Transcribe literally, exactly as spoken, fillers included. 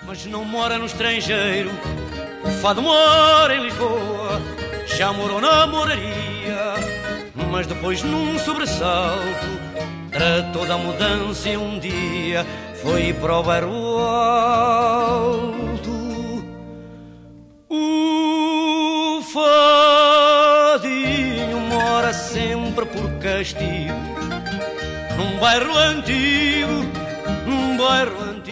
mas não mora no estrangeiro. O fado mora em Lisboa, já morou na moraria, mas depois num sobressalto tratou da mudança e um dia foi para o bairro alto. O fadinho mora sempre por castigo num bairro antigo, num bairro antigo,